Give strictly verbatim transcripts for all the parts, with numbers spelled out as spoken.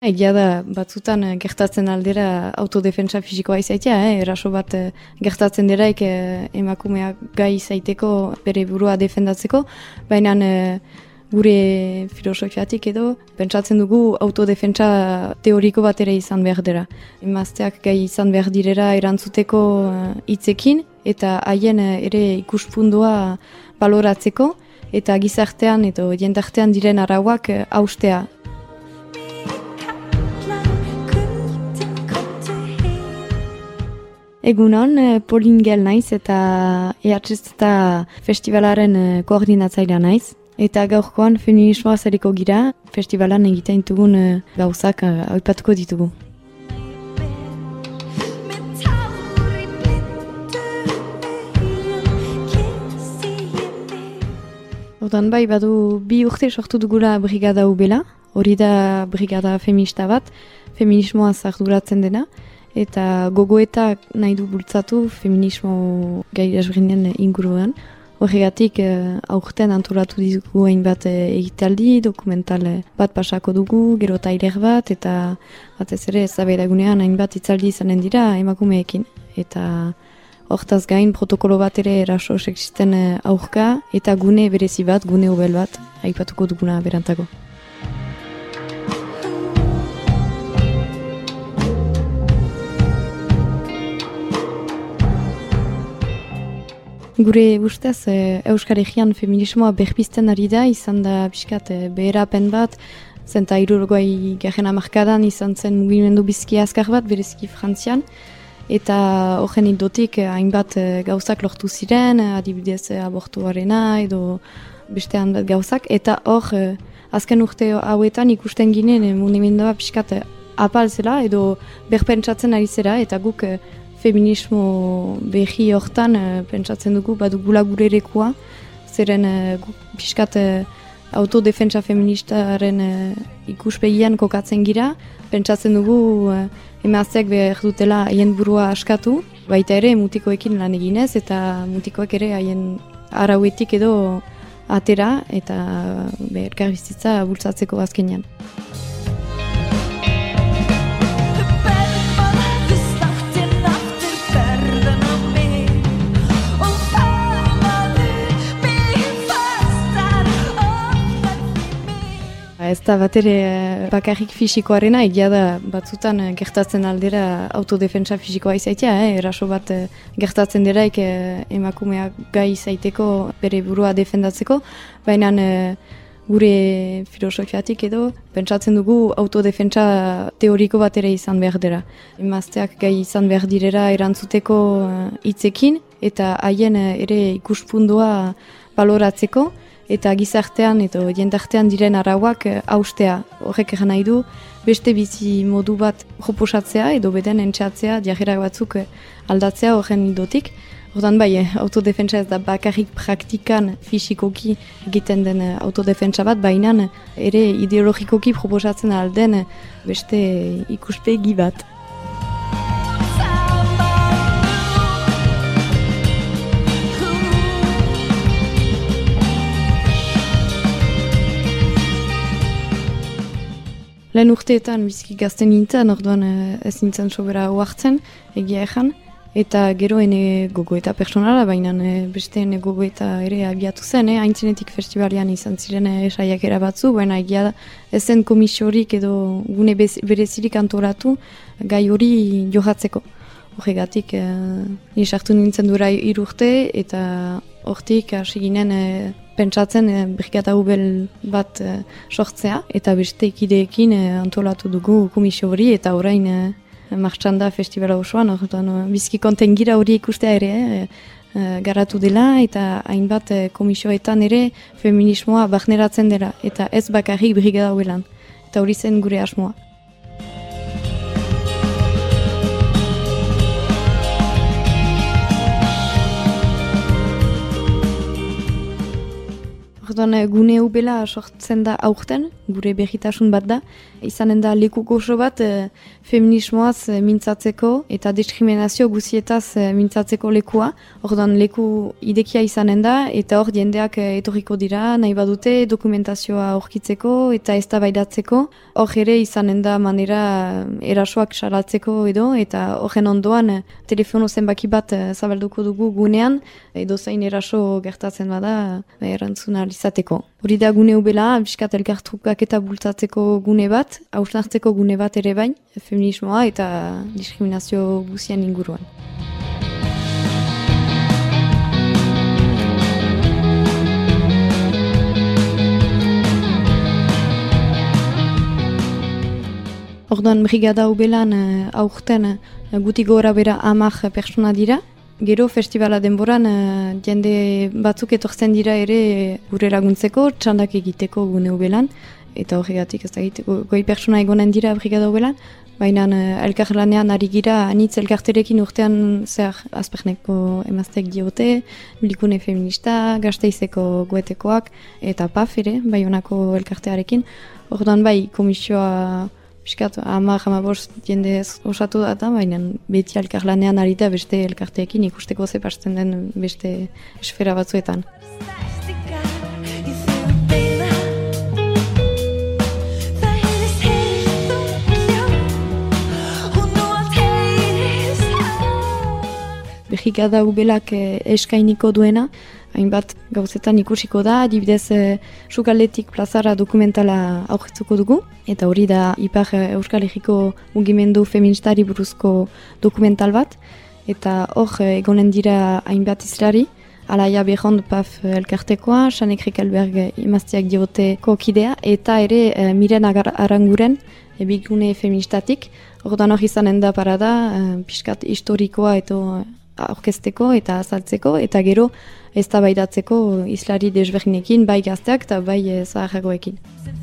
Egia da, batzutan eh, gertatzen aldera autodefentsa fisikoa izaitea, eh? Eraso bat eh, gertatzen deraik eh, emakumeak gai izaiteko bere burua defendatzeko, baina eh, gure filosofiatik edo pentsatzen dugu autodefentsa teoriko bat ere izan behar dira. Emazteak gai izan behar direra erantzuteko hitzekin eta haien eh, ere ikuspundua baloratzeko eta gizartean edo jendartean diren arauak eh, haustea. Egunon, Polin Gel naiz eta E H Z eta festivalaren koordinatzailea naiz. Eta gaurkoan feminismoa zareko gira, festivalan egiten ditugun gauzak aipatuko ditugu. Ordan bai, badu bi urte sortu dugula brigada ubela, hori da brigada feminista bat, feminismoa zarduratzen dena, eta gogoetak nahi du bultzatu feminismo gai desberdinen inguruan. Horregatik eh, aurten antolatu ditugu hainbat eh, egitaldi, dokumental bat pasako dugu, gero tailer bat, eta batez ere eztabaidagunean hainbat hitzaldi izanen dira emakumeekin. Eta hortaz gain protokolo bat ere eraso sexisten eh, aurka, eta gune berezi bat, gune ubel bat, aipatuko duguna berantago. Gure ustez, Euskal Herrian feminismoa berpizten ari da, izan da pixkat beherapen bat, zenta hirurogei garren hamarkadan izan zen mugimendu bizki azkar bat, bereziki Frantzian, eta horren hildotik hainbat gauzak lortu ziren, adibidez abortuarena edo beste hainbat gauzak, eta hor azken urte hauetan ikusten ginen mugimendua pixkat apal zela edo berpentsatzen ari zera, eta guk feminismo behi hortan uh, pentsatzen dugu badugula gure erekua, zeren uh, pixkat uh, autodefentsa feministaren uh, ikuspegian kokatzen gira, pentsatzen dugu uh, emazteak behar dutela haien burua askatu, baita ere mutikoekin lan eginez eta mutikoak ere haien arauetik edo atera eta uh, elkarbizitza bultzatzeko azkenean. Ez da bat ere bakarrik fisikoarena, egia da batzutan gertatzen aldera autodefentsa fisikoa izaitea, eh? Eraso bat gertatzen deraik emakumeak gai izaiteko bere burua defendatzeko, baina gure filosofiatik edo pentsatzen dugu autodefentsa teoriko bat ere izan behar dira. Emazteak gai izan behar direra erantzuteko hitzekin eta haien ere ikuspundua baloratzeko, eta gizartean edo jendartean diren arauak haustea. Horrek egan nahi du beste bizi modu bat proposatzea edo beden entxatzea, jarrera batzuk aldatzea horren hildotik. Ordan bai, autodefentsa ez da bakarrik praktikan fisikoki egiten den autodefentsa bat, baina ere ideologikoki proposatzen alden beste ikuspegi bat. Lehen urteetan biziki gazten nintzen, orduan ez nintzen sobera oartzen, egia ejan. Eta gero ene gogoeta personala, baina beste ene gogoeta ere abiatu zen, eh? Aintzinetik festivalian izan ziren esaiakera batzu, baina egia da ez zen komisiorik edo gune berezirik antolatu gai hori johatzeko. Horregatik, eh, ni sartu nintzen dura hiru urte eta hortik hasi ginen eh, pentsatzen eh, brigada ubel bat eh, sortzea eta beste ikideekin eh, antolatu dugu komisio hori eta orain eh, martxan da festivala osoan, orduan eh, bizki konten gira hori ikustea ere eh, eh, garatu dela eta hainbat eh, komisioetan ere feminismoa barneratzen dela eta ez bakarrik brigada ubelan eta hori zen gure asmoa. Orduan, gune ubela sortzen da aurten, gure berritasun bat da. Izanen da leku goxo bat e, feminismoaz e, mintzatzeko eta diskriminazio guzietaz e, mintzatzeko lekua. Orduan, leku idekia izanen da eta hor jendeak e, etorriko dira, nahi badute dokumentazioa aurkitzeko eta eztabaidatzeko. Hor ere izanen da manera erasoak salatzeko edo eta horren ondoan e, telefono zenbaki bat e, zabalduko dugu gunean edo zain eraso gertatzen bada e, erantzuna izateko. Hori da gune ubela, biskat elkartrukak eta bultzatzeko gune bat, hausnartzeko gune bat ere bain, feminismoa eta diskriminazio guzien inguruan. Orduan, brigada ubelan aurten guti gora bera amak persona dira. Gero festivala denboran uh, jende batzuk etortzen dira ere gure laguntzeko, txandak egiteko gune ubelan. Eta horregatik ez da egiteko, goi pertsona egonen dira brigada ubelan. Baina uh, elkarlanean ari gira anitz elkarterekin urtean zer azperneko emazteak diote, bilikune feminista, gazteizeko goetekoak eta P A F ere, Baionako elkartearekin. Orduan bai komisioa piskat, hamar, hamabost jende osatu da, baina beti elkarlanean ari da beste elkarteekin ikusteko zepasten den beste esfera batzuetan. Brigada ubelak eskainiko duena, hainbat gauzetan ikusiko da, adibidez e, sukaldetik plazara dokumentala aurkitzuko dugu, eta hori da Ipar Euskal Herriko mugimendu feministari buruzko dokumental bat, eta hor egonen dira hainbat izlari, Alaia Behond P A F elkartekoa, Sanek Rikelberg emazteak dioteko kidea, eta ere e, Miren Agar Aranguren, e, bigune feministatik, ordan hor izanen da parada, e, pixkat historikoa eta aurkezteko eta azaltzeko, eta gero eztabaidatzeko islari desberdinekin, bai gazteak eta bai e, zaharragoekin.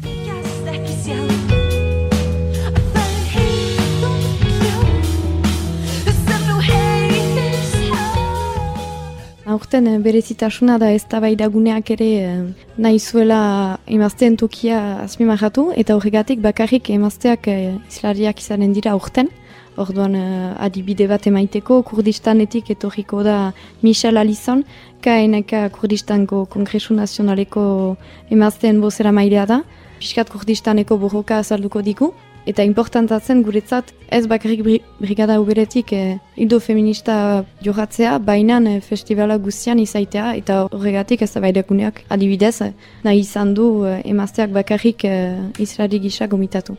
Aurten berezitasuna da eztabaidaguneak ere nahi zuela emazteen tokia azpimarratu, eta horregatik bakarrik emazteak islariak izanen dira aurten. Orduan adibide bat emaiteko, Kurdistanetik etorriko da Michel Alizon, K N K Kurdistanko Kongresu Nazionaleko emazteen bozera mailea da. Piskat Kurdistaneko borroka azalduko digu, eta importantatzen guretzat ez bakarrik brigada uberetik eh, ildo feminista joratzea, baina eh, festivala guztian izaitea, eta horregatik ez da baidakuneak adibidez, eh, nahi izan du eh, emazteak bakarrik eh, islari gisa gomitatu.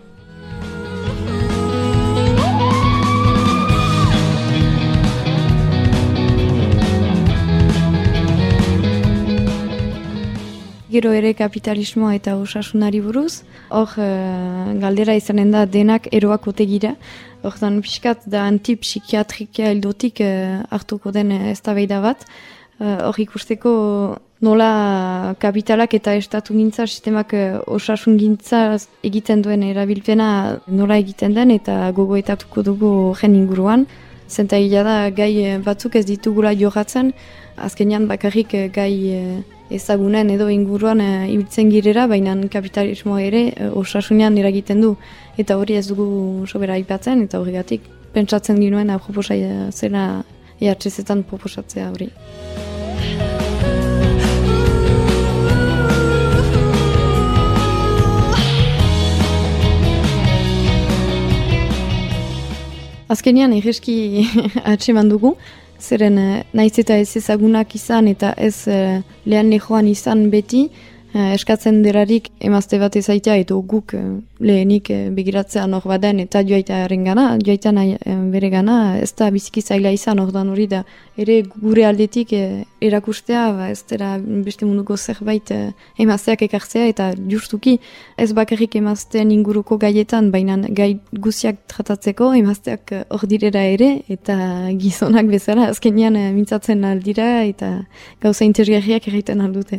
Gero ere kapitalismoa eta osasunari buruz, hor uh, galdera izanen da denak eroak otegira. Hortan pixkat da antipsikiatrikia hildotik uh, hartuko den eztabaida bat. Hor uh, ikusteko nola kapitalak eta estatu gintza sistemak uh, osasun gintza egiten duen erabilpena nola egiten den eta gogoetatuko dugu gen inguruan. Zenta gila da gai batzuk ez ditugula jogatzen, azkenean bakarrik gai uh, ezagunen edo inguruan e, ibiltzen girera, baina kapitalismoa ere e, osasunean eragiten du. Eta hori ez dugu sobera aipatzen, eta horregatik pentsatzen ginuen aproposa zela E H Z-etan proposatzea hori. Azkenean egeski atseman dugu, zeren naiz eta ez ezagunak izan eta ez uh, lehen lehoan izan beti, uh, eskatzen derarik emazte bat ezaitea eta guk uh, lehenik uh, begiratzea nor baden eta joaitaren gana, joaitan uh, bere gana, ez da biziki zaila izan ordan hori da. Ere gure aldetik uh, erakustea, ba, ez dira beste munduko zerbait uh, emazteak ekartzea eta justuki ez bakarrik emazteen inguruko gaietan, baina gai guziak tratatzeko emazteak hor uh, direra ere eta gizonak bezala azkenean uh, mintzatzen aldira eta gauza interesgarriak egiten aldute.